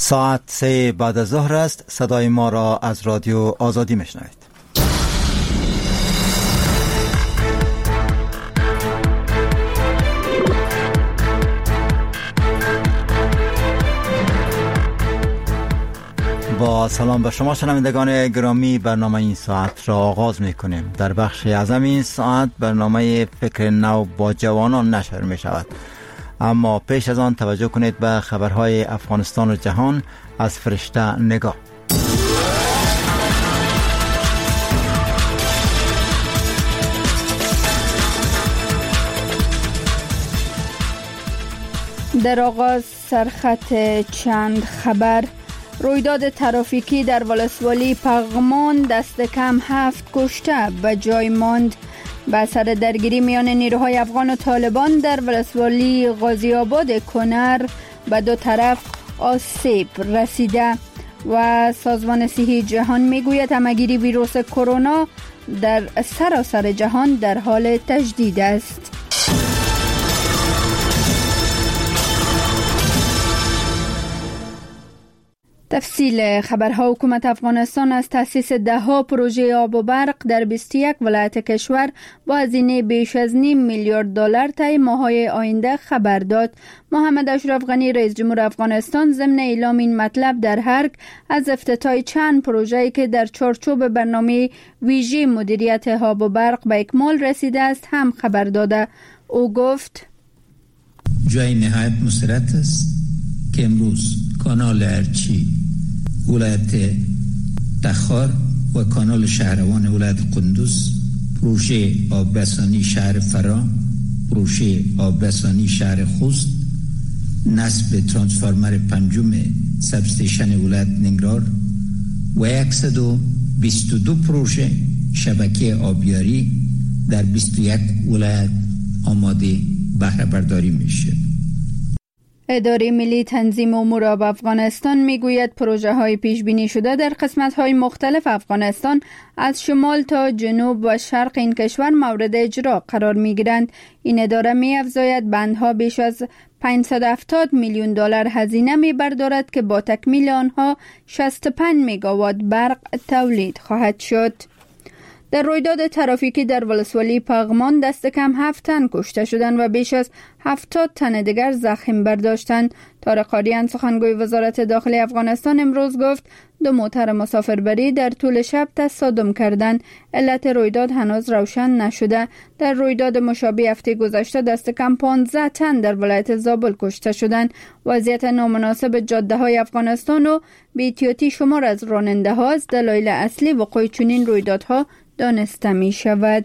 ساعت 3 بعد از ظهر است. صدای ما را از رادیو آزادی میشنوید. با سلام به شما شنوندگان گرامی، برنامه این ساعت را آغاز میکنیم. در بخش اعظم این ساعت برنامه فکر نو با جوانان نشر می شود. اما پیش از آن توجه کنید به خبرهای افغانستان و جهان از فرشته نگاه. در آغاز سرخط چند خبر. رویداد ترافیکی در ولسوالی پغمان دست کم 7 کشته به جای ماند. به اثر درگیری میان نیروهای افغان و طالبان در ولسوالی غازی آباد کنر به دو طرف آسیب رسیده و سازمان صحی جهان میگوید همه‌گیری ویروس کرونا در سراسر جهان در حال تجدید است. تفصیل خبرها. حکومت افغانستان از تأسیس 10 پروژه آب و برق در 21 ولایت کشور با هزینه بیش از $0.5 میلیارد طی ماه‌های آینده خبر داد. محمد اشرف غنی رئیس جمهور افغانستان ضمن اعلام این مطلب در هرک از افتتاح چند پروژه‌ای که در چارچوب برنامه ویژه مدیریت آب و برق به اکمال رسیده است هم خبر داده. او گفت جای نهایت مسرت است که امروز کانال ارچی ولایت تخار و کانال شهروان ولایت قندوز، پروژه آبرسانی شهر فرا، پروژه آبرسانی شهر خوست، نصب ترانسفورمر پنجم سبستیشن ولایت ننگرهار و 122 پروژه شبکه آبیاری در 21 ولایت آماده بهره برداری میشه. اداره ملی تنظیم امور آب افغانستان میگوید پروژه های پیش بینی شده در قسمت های مختلف افغانستان از شمال تا جنوب و شرق این کشور مورد اجرا قرار می گیرند. این اداره می افزاید بندها بیش از $570 میلیون هزینه می بردارد که با تکمیل آنها 65 مگاوات برق تولید خواهد شد. در رویداد ترافیکی در ولسوالی پغمان دست کم 7 تن کشته شدند و بیش از 70 تن دیگر زخم برداشتند. طارق آریان سخنگوی وزارت داخلی افغانستان امروز گفت 2 موتر مسافربری در طول شب تصادم کردند. علت رویداد هنوز روشن نشده. در رویداد مشابه هفته گذشته دست کم 15 تن در ولایت زابل کشته شدند. وضعیت نامناسب جاده‌های افغانستان و بی‌احتیاطی شمار از راننده‌ها از دلایل اصلی وقوع چنین رویدادها دانسته می شود.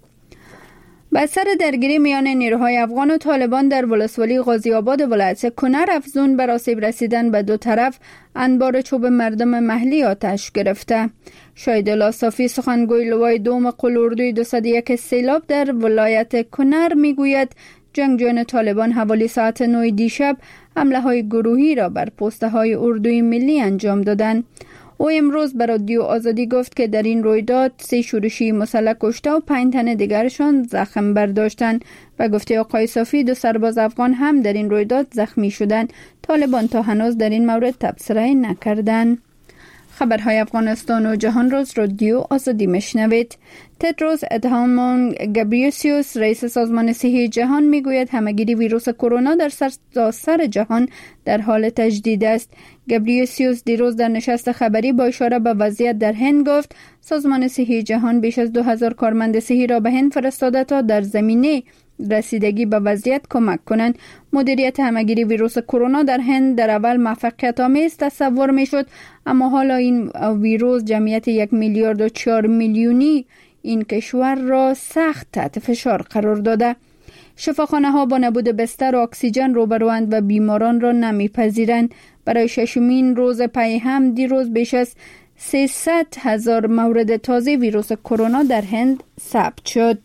به اثر درگیری میان نیروهای افغان و طالبان در ولسوالی غازی آباد ولایت کنر افزون بر آسیب رسیدن به دو طرف انبار چوب مردم محلی آتش گرفته. شاهدالله صافی سخنگوی لوای دوم قلوردوی 201 سیلاب در ولایت کنر میگوید جنگجویان طالبان حوالی ساعت 9 دیشب حمله های گروهی را بر پسته های اردوی ملی انجام دادند. او امروز به رادیو آزادی گفت که در این رویداد 3 شورشی مسلح کشته و 5 تن دیگرشان زخم برداشتند. و گفته آقای صافی 2 سرباز افغان هم در این رویداد زخمی شدند. طالبان تا هنوز در این مورد تبصره نکردند. خبرهای افغانستان و جهان روز رادیو آزادی میشنوید. تدروس ادهانوم گبریسیوس رئیس سازمان صحی جهان میگوید همه‌گیری ویروس کرونا در سراسر جهان در حال تجدید است. گبریسیوس دیروز در نشست خبری با اشاره به وضعیت در هند گفت سازمان صحی جهان بیش از 2000 کارمند صحی را به هند فرستاده تا در زمینه رسیدگی به وضعیت کمک کنند. مدیریت همه‌گیری ویروس کرونا در هند در اول موفقیت آمیز تصور میشد، اما حالا این ویروس جمعیت 1.4 میلیونی این کشور را سخت تحت فشار قرار داده. شفاخانه ها با نبود بستر و اکسیژن روبروند و بیماران را نمیپذیرند. برای 6مین روز پی هم دیروز بیش از 300,000 مورد تازه ویروس کرونا در هند ثبت شد.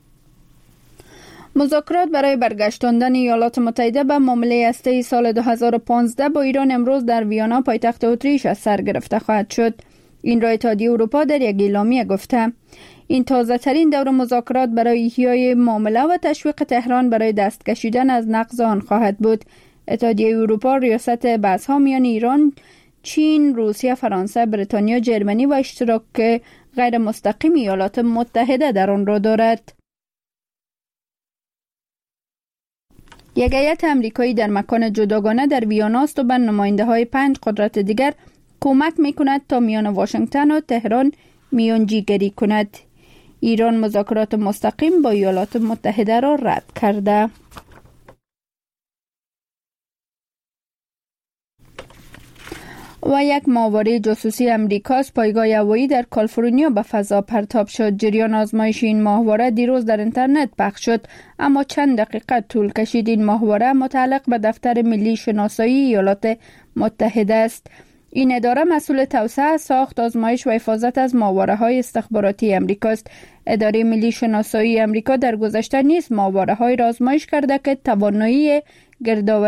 مذاکرات برای برگشتاندن ایالات متحده به معامله هسته‌ای سال 2015 با ایران امروز در ویانا پایتخت اتریش از سر گرفته خواهد شد. این را اتحادیه اروپا در یک اعلامیه گفته. این تازه ترین دور مذاکرات برای احیای معامله و تشویق تهران برای دست کشیدن از نقض آن خواهد بود. اتحادیه اروپا ریاست بحث‌ها میان ایران، چین، روسیه، فرانسه، بریتانیا، جرمنی و اشتراک غیر مستقیم ایالات متحده در آن را دارد. یک هیئت امریکایی در مکان جداگانه در ویانا است و به نماینده‌های 5 قدرت دیگر کمک می‌کند تا میان واشنگتن و تهران میانجیگری کند. ایران مذاکرات مستقیم با ایالات متحده را رد کرده. و یک ماهواره جاسوسی امریکا از پایگاه هوایی در کالیفرنیا به فضا پرتاب شد. جریان آزمایش این ماهواره دیروز در اینترنت پخش شد، اما چند دقیقه طول کشید. این ماهواره متعلق به دفتر ملی شناسایی ایالات متحده است. این اداره مسئول توسعه، ساخت، آزمایش و حفاظت از ماهواره‌های استخباراتی امریکا است. اداره ملی شناسایی امریکا در گذشته نیز ماهواره‌های را آزمایش کرده که توانایی گردآوری